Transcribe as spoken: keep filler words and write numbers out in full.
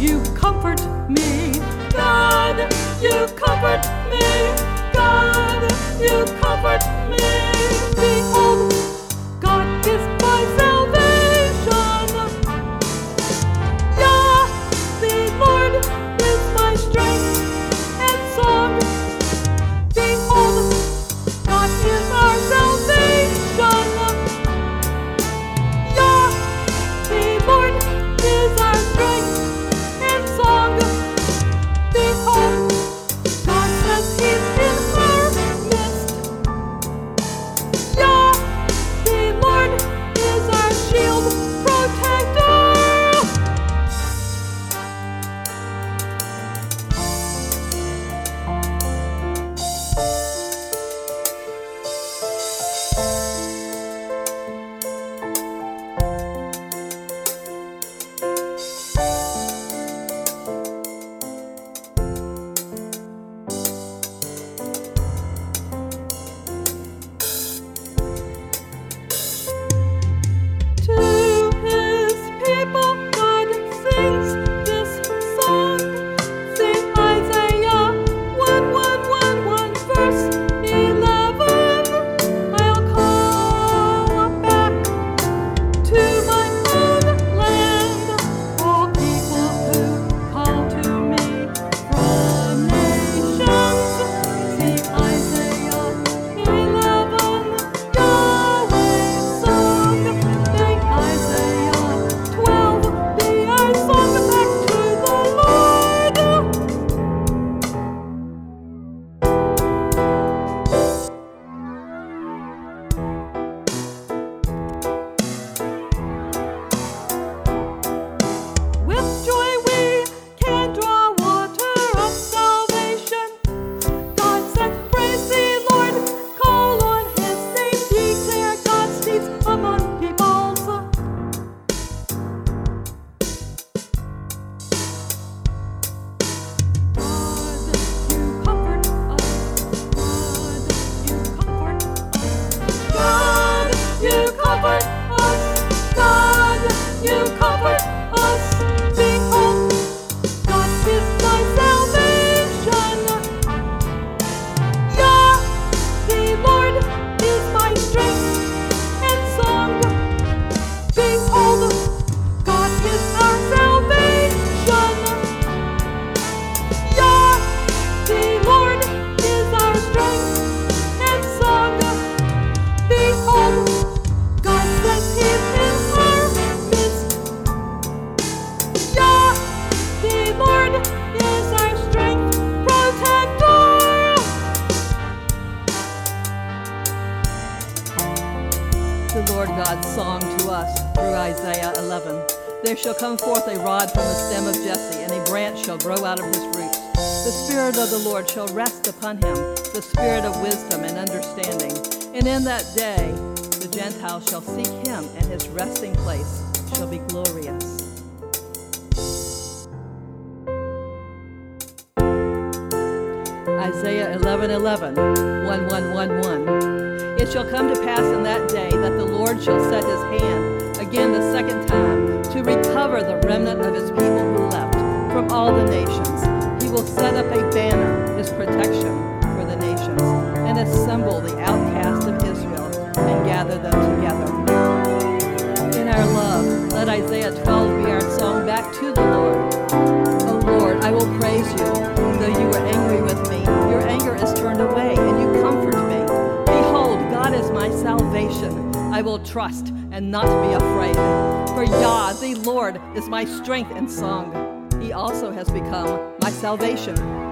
you comfort me. God, you comfort me. God, you comfort me. Behold, God is my salvation. Yah, the Lord is my strength and song. Behold, God is our salvation. Yah, the Lord is our strength and song. Behold, God says He's in our midst. Yah, the Lord is our shield protector. God's song to us through Isaiah eleven. There shall come forth a rod from the stem of Jesse, and a branch shall grow out of his roots. The Spirit of the Lord shall rest upon him, the Spirit of wisdom and understanding. And in that day the Gentiles shall seek him, and his resting place shall be glorious. Isaiah eleven eleven, one one one one. It shall come to pass in that day that the Lord shall set his hand again the second time to recover the remnant of his people who left from all the nations. He will set up a banner, his protection for the nations, and assemble the outcast of Israel and gather them together. In our love, let Isaiah twelve be our song back to the Lord. O Lord, I will praise you, though you were angry with me. Your anger is turned away, and you comfort me. Behold, God is my salvation. I will trust and not be afraid. For Yah, the Lord, is my strength and song. He also has become my salvation.